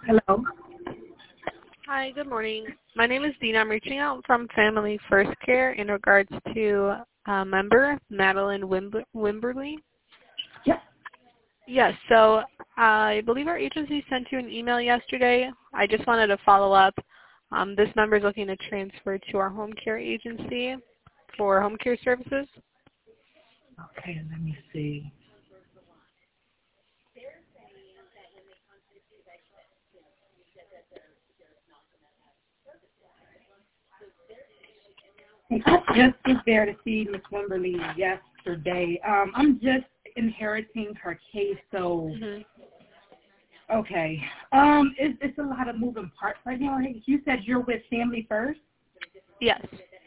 Hello. Hi, good morning. My name is Dina. I'm reaching out from Family First Care in regards to a member, Madeline Wimberly. Yep. Yes, so I believe our agency sent you an email yesterday. I just wanted to follow up. This member is looking to transfer to our home care agency for home care services. Okay, let me see. I just was there to see Miss Wimberly yesterday. I'm just inheriting her case, so okay. It's a lot of moving parts right now. You said you're with Family First? Yes.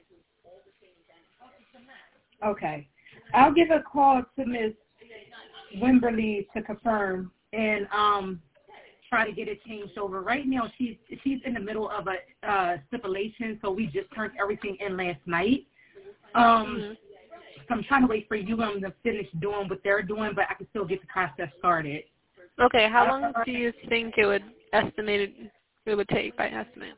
Okay. I'll give a call to Miss Wimberly to confirm and try to get it changed over. Right now, she's in the middle of a stipulation, so we just turned everything in last night. So I'm trying to wait for UM to finish doing what they're doing, but I can still get the process started. Okay, how long do you think it would take by estimate?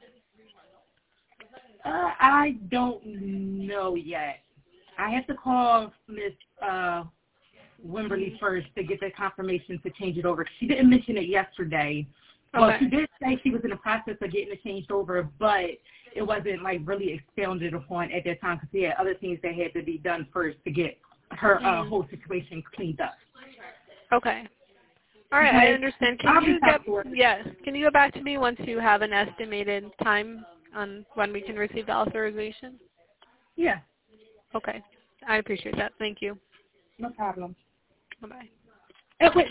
I don't know yet. I have to call Miss Wimberly first to get the confirmation to change it over. She didn't mention it yesterday. Okay. Well, she did say she was in the process of getting it changed over, but it wasn't like really expounded upon at that time because she had other things that had to be done first to get her whole situation cleaned up. Okay. All right, I understand. Can you go back to me once you have an estimated time on when we can receive the authorization? Yeah. Okay. I appreciate that. Thank you. No problem. Bye-bye. Wait.